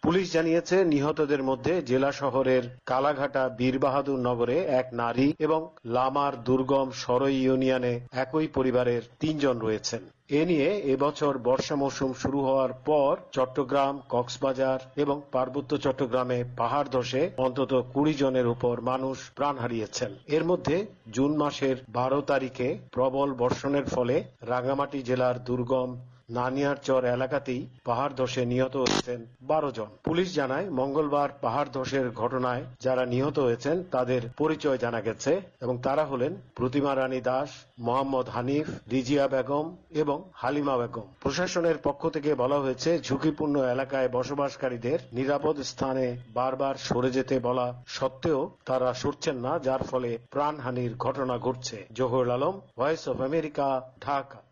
Police জানিয়েছে নিহতদের মধ্যে জেলা শহরের কালাঘাটা বীরবাহাদুর নগরে এক নারী এবং লামার দুর্গম সরই ইউনিয়নে একই পরিবারের ৩ জন রয়েছেন। এ নিয়ে এবছর বর্ষা মৌসুম শুরু হওয়ার পর চট্টগ্রাম, কক্সবাজার এবং পার্বত্য চট্টগ্রামে পাহাড় ধসে অন্তত ২০ জনের উপর মানুষ প্রাণ হারিয়েছেন। এর মধ্যে জুন মাসের ১২ তারিখে প্রবল বর্ষণের ফলে রাঙ্গামাটি জেলার দুর্গম নানিয়ারচর এলাকাতেই পাহাড় ধসে নিহত হয়েছেন ১২ জন। পুলিশ জানায় মঙ্গলবার পাহাড় ধসের ঘটনায় যারা নিহত হয়েছেন তাদের পরিচয় জানা গেছে এবং তারা হলেন প্রতিমা রানী দাস, মোহাম্মদ হানিফ, রিজিয়া বেগম এবং হালিমা বেগম। প্রশাসনের পক্ষ থেকে বলা হয়েছে ঝুঁকিপূর্ণ এলাকায় বসবাসকারীদের নিরাপদ স্থানে বারবার সরে যেতে বলা সত্ত্বেও তারা সরছেন না, যার ফলে প্রাণহানির ঘটনা ঘটছে। Zahurul Alam, Voice of America, Dhaka.